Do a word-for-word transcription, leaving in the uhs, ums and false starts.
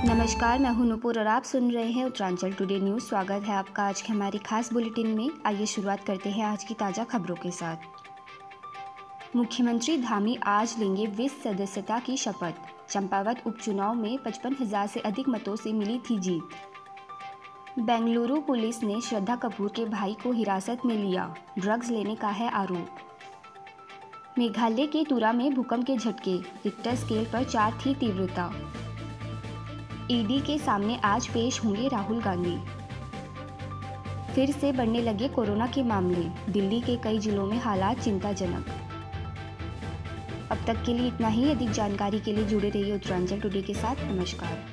नमस्कार, मैं हूं नूपुर और आप सुन रहे हैं उत्तरांचल टुडे न्यूज़। स्वागत है आपका आज के हमारे खास बुलेटिन में। आइए शुरुआत करते हैं आज की ताज़ा खबरों के साथ। मुख्यमंत्री धामी आज लेंगे विस सदस्यता की शपथ। चंपावत उपचुनाव में पचपन हजार से अधिक मतों से मिली थी जीत। बेंगलुरु पुलिस ने श्रद्धा कपूर के भाई को हिरासत में लिया, ड्रग्स लेने का है आरोप। मेघालय के तुरा में भूकंप के झटके, रिक्टर स्केल पर चार थी तीव्रता। ईडी के सामने आज पेश होंगे राहुल गांधी। फिर से बढ़ने लगे कोरोना के मामले, दिल्ली के कई जिलों में हालात चिंताजनक। अब तक के लिए इतना ही। अधिक जानकारी के लिए जुड़े रहिए उत्तरांचल टुडे के साथ। नमस्कार।